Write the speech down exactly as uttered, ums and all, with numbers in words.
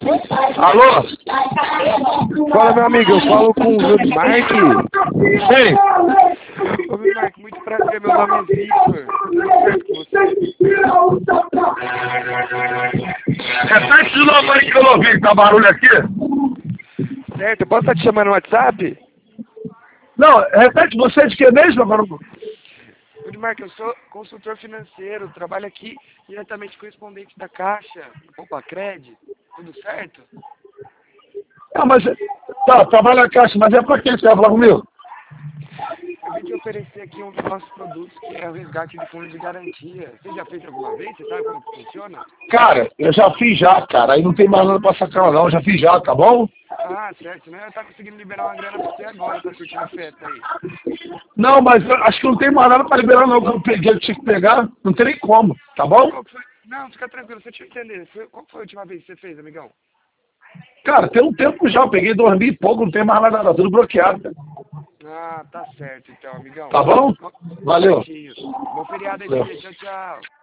Alô? Fala, meu amigo, eu falo com o Vilmar. Sim. Ô, Vilmar, muito prazer, meu nome é Victor. Tudo certo com você? Repete de novo aí que eu não ouvi, que tá barulho aqui. Certo, eu posso estar te chamando no WhatsApp? Não, repete você de que mesmo, agora? Ô, Vilmar, eu sou consultor financeiro, trabalho aqui diretamente correspondente da Caixa, Opa, Cred, tudo certo? Ah, mas... Tá, trabalha a caixa, mas é pra quem você vai falar comigo? Eu vim te oferecer aqui um dos nossos produtos, que é o resgate de fundo de garantia. Você já fez alguma vez? Você sabe como que funciona? Cara, eu já fiz já, cara. Aí não tem mais nada pra sacar não, eu já fiz já, tá bom? Ah, certo, né? Eu tava conseguindo liberar uma grana pra você agora, tá curtindo a festa aí. Não, mas eu acho que não tem mais nada pra liberar não, que eu peguei, eu tinha que pegar. Não tem nem como, tá bom? Qual que foi? Não, fica tranquilo, deixa eu te entender. Foi- Qual foi a última vez que você fez, amigão? Cara, tem um tempo já, eu peguei, dormi e pouco, não tem mais nada, tá tudo bloqueado, cara. Ah, tá certo então, amigão. Tá bom? Valeu. Certinho. Bom feriado aí pra Valeu. você. Tchau, tchau.